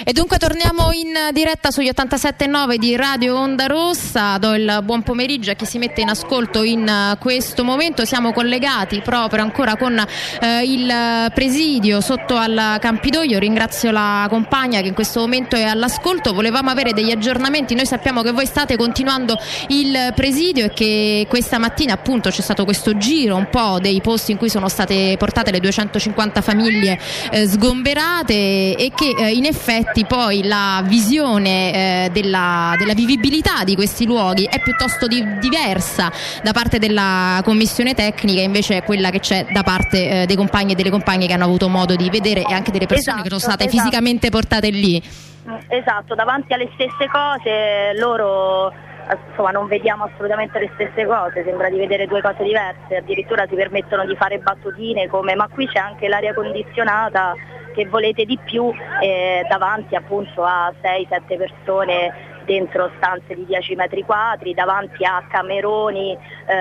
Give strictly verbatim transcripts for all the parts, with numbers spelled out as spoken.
E dunque torniamo in diretta sugli ottantasette virgola nove di Radio Onda Rossa. Do il buon pomeriggio a chi si mette in ascolto in questo momento. Siamo collegati proprio ancora con eh, il presidio sotto al Campidoglio. Ringrazio la compagna che in questo momento è all'ascolto. Volevamo avere degli aggiornamenti. Noi sappiamo che voi state continuando il presidio e che questa mattina appunto c'è stato questo giro un po' dei posti in cui sono state portate le duecentocinquanta famiglie eh, sgomberate e che eh, in effetti poi la visione eh, della, della vivibilità di questi luoghi è piuttosto di, diversa da parte della commissione tecnica, invece è quella che c'è da parte eh, dei compagni e delle compagne che hanno avuto modo di vedere e anche delle persone esatto, che sono state esatto. fisicamente portate lì. Esatto, davanti alle stesse cose loro insomma non vediamo assolutamente le stesse cose, sembra di vedere due cose diverse, addirittura si permettono di fare battutine come ma qui c'è anche l'aria condizionata, che volete di più, eh, davanti appunto a sei sette persone dentro stanze di dieci metri quadri, davanti a cameroni,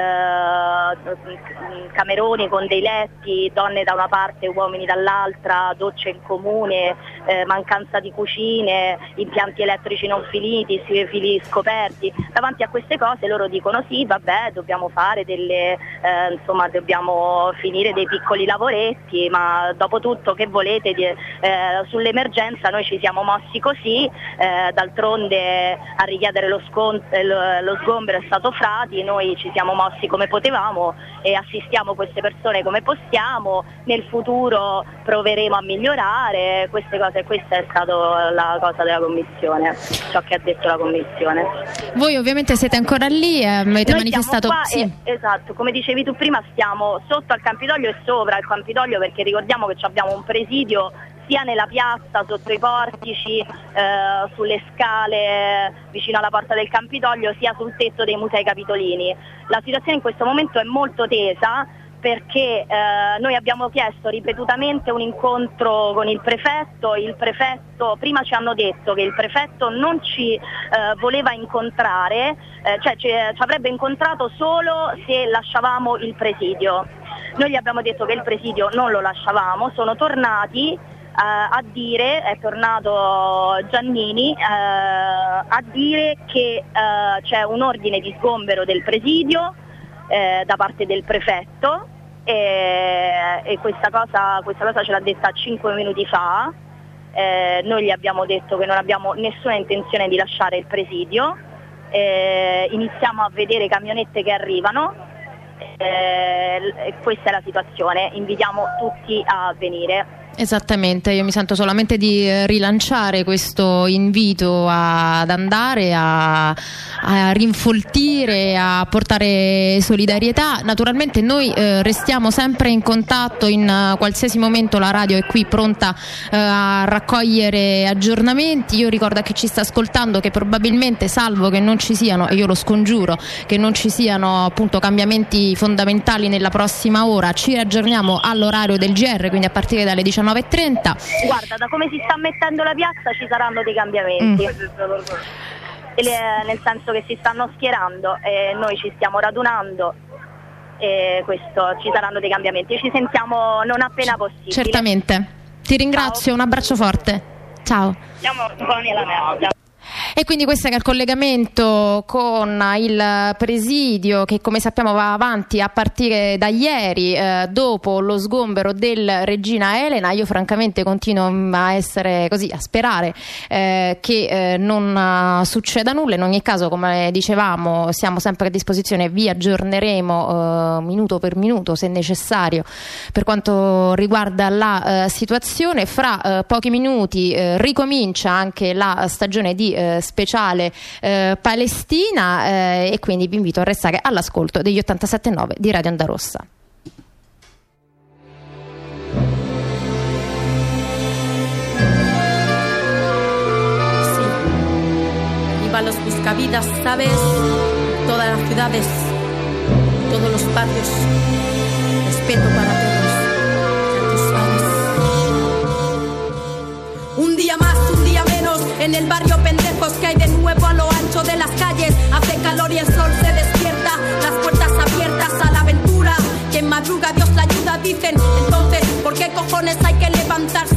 eh, cameroni con dei letti, donne da una parte, uomini dall'altra, docce in comune, eh, mancanza di cucine, impianti elettrici non finiti, fili scoperti. Davanti a queste cose loro dicono sì, vabbè, dobbiamo fare delle, eh, insomma, dobbiamo finire dei piccoli lavoretti, ma dopo tutto che volete, eh, sull'emergenza noi ci siamo mossi così, eh, d'altronde a richiedere lo, scon- lo, lo sgombero è stato Frati, noi ci siamo mossi come potevamo e assistiamo queste persone come possiamo, nel futuro proveremo a migliorare queste cose, questa è stata la cosa della commissione, ciò che ha detto la commissione. Voi ovviamente siete ancora lì, eh, avete noi manifestato qua sì. e, esatto, come dicevi tu prima stiamo sotto al Campidoglio e sopra al Campidoglio, perché ricordiamo che abbiamo un presidio sia nella piazza, sotto i portici, eh, sulle scale vicino alla porta del Campidoglio, sia sul tetto dei musei capitolini. La situazione in questo momento è molto tesa perché eh, noi abbiamo chiesto ripetutamente un incontro con il prefetto, il prefetto prima ci hanno detto che il prefetto non ci eh, voleva incontrare, eh, cioè ci, ci avrebbe incontrato solo se lasciavamo il presidio. Noi gli abbiamo detto che il presidio non lo lasciavamo, sono tornati a dire, è tornato Giannini eh, a dire che eh, c'è un ordine di sgombero del presidio eh, da parte del prefetto e, e questa cosa, questa cosa ce l'ha detta cinque minuti fa. Eh, noi gli abbiamo detto che non abbiamo nessuna intenzione di lasciare il presidio, eh, iniziamo a vedere camionette che arrivano, eh, questa è la situazione, invitiamo tutti a venire. Esattamente, io mi sento solamente di rilanciare questo invito ad andare a, a rinfoltire, a portare solidarietà. Naturalmente noi eh, restiamo sempre in contatto, in uh, qualsiasi momento la radio è qui pronta uh, a raccogliere aggiornamenti. Io ricordo a chi ci sta ascoltando che probabilmente, salvo che non ci siano, e io lo scongiuro, che non ci siano appunto cambiamenti fondamentali nella prossima ora, ci aggiorniamo all'orario del G R, quindi a partire dalle diciannove e trenta. Guarda, da come si sta mettendo la piazza ci saranno dei cambiamenti, mm. Le, nel senso che si stanno schierando e noi ci stiamo radunando e questo, ci saranno dei cambiamenti, ci sentiamo non appena possibile. Certamente, ti ringrazio. Ciao. Un abbraccio forte, ciao. Siamo buoni alla merda. E quindi questo è il collegamento con il presidio che, come sappiamo, va avanti a partire da ieri, eh, dopo lo sgombero del Regina Elena. Io francamente continuo a essere così, a sperare eh, che eh, non uh, succeda nulla. In ogni caso, come dicevamo, siamo sempre a disposizione, vi aggiorneremo uh, minuto per minuto se necessario per quanto riguarda la uh, situazione. Fra uh, pochi minuti uh, ricomincia anche la stagione di uh, speciale eh, Palestina eh, e quindi vi invito a restare all'ascolto degli ottantasette virgola nove di Radio Onda Rossa. Sí, iba a los buscavidas, sabes, todas las ciudades, todos los barrios, respeto para todos, ya tú sabes. Un día más, un día menos, en el barrio pendejos que hay de nuevo a lo ancho de las calles. Hace calor y el sol se despierta, las puertas abiertas a la aventura. Quien madruga Dios la ayuda, dicen. Entonces, ¿por qué cojones hay que levantar